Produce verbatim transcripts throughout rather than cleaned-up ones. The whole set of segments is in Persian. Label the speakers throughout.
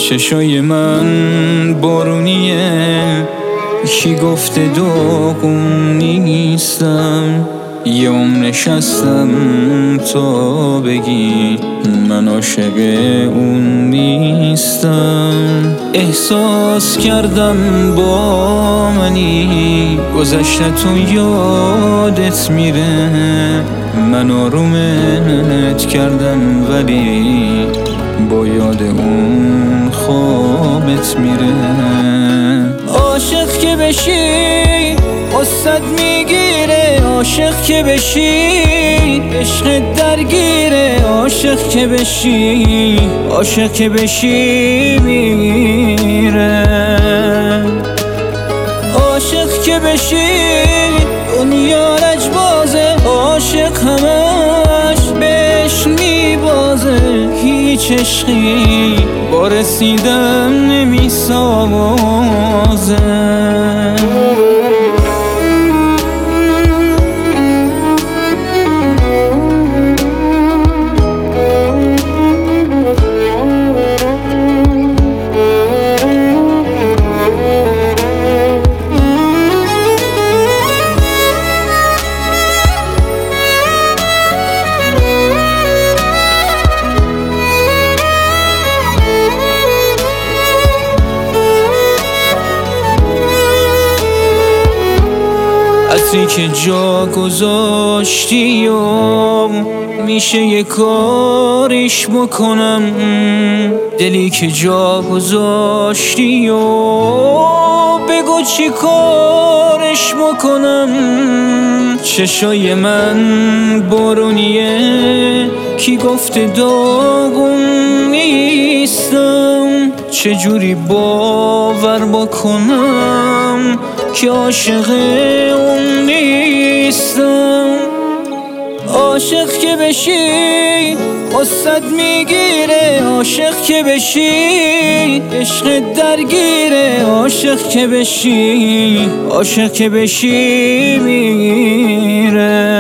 Speaker 1: چشای من بارونیه، کی گفته داغون نیستم؟ یه عمر نشستم تا بگی من عاشق اون نیستم. احساس کردم با منی گذشته تو یادت میره، من آرومت کردم ولی با یاد اون خوابت میره. عاشق که بشی قصت میگیره، عاشق که بشی عشق درگیره، عاشق که بشی عاشق که بشی میره. عاشق که بشی دنیا رجبازه، عاشق همش بهش میبازه، هیچ عشقی با رسیدن نمیسازه. عطری که جا گذاشتی و میشه یه کاریش بکنم، دلی که جا گذاشتی و بگو چی کارش بکنم. چشای من بارونیه، کی گفته داغون نیستم؟ چجوری باور بکنم که عاشق اون نیستم؟ عاشق که بشی قصت میگیره، عاشق که بشی عشق درگیره، عاشق که بشی عاشق که بشی میره.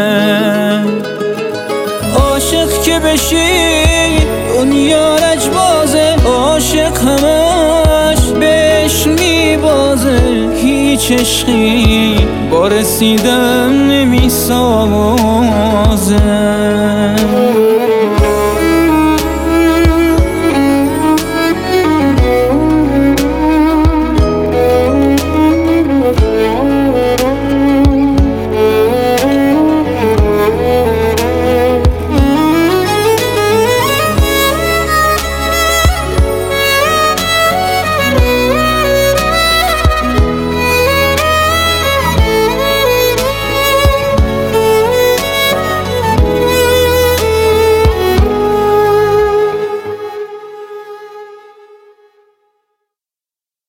Speaker 1: عاشق که بشی دنیا رجبازه، عاشق همش بهش میبازه، هیچ عشقی با رسیدن نمیسازه.